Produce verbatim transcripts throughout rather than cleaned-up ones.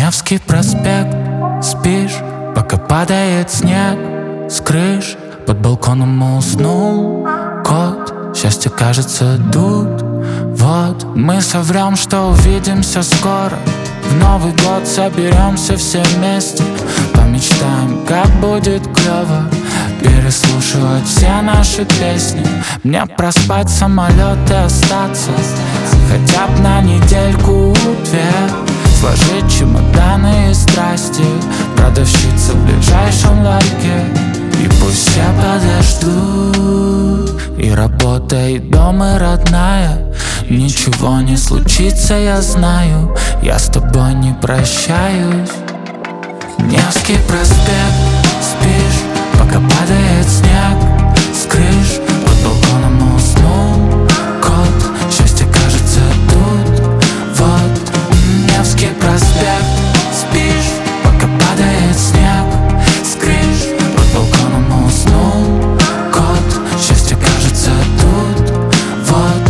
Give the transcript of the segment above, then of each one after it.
Невский проспект, спишь, пока падает снег с крыш. Под балконом уснул кот, счастье, кажется, тут. Вот, мы соврем, что увидимся скоро. В Новый год соберемся все вместе, помечтаем, как будет клево переслушивать все наши песни. Мне проспать самолет и остаться хотя бы на недельку-две. Сложить чемоданы и страсти, продавщица в ближайшем ларьке. И пусть все подождут, и работа, и дом, и родная. Ничего не случится, я знаю, я с тобой не прощаюсь. Невский проспект, спишь, пока падает снег с крыш. Под балконом уснул кот, счастье, кажется, тут. Вот, Невский проспект, спишь, пока падает снег с крыш. Под балконом уснул кот, счастье, кажется, тут. Вот.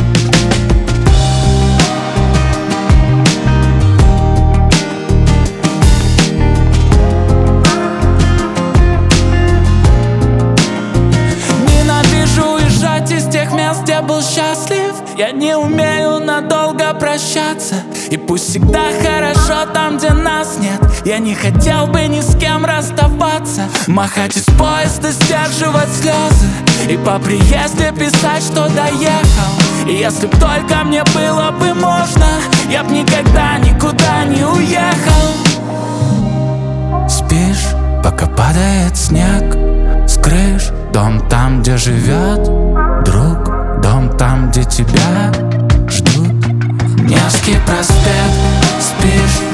Из тех мест, где был счастлив, я не умею надолго прощаться. И пусть всегда хорошо там, где нас нет, я не хотел бы ни с кем расставаться. Махать из поезда, сдерживать слезы и по приезде писать, что доехал. И если б только мне было бы можно, я б никогда никуда не уехал. Спишь, пока падает снег с крыш. Дом там, где живет друг, дом там, где тебя ждут. Невский проспект, спишь,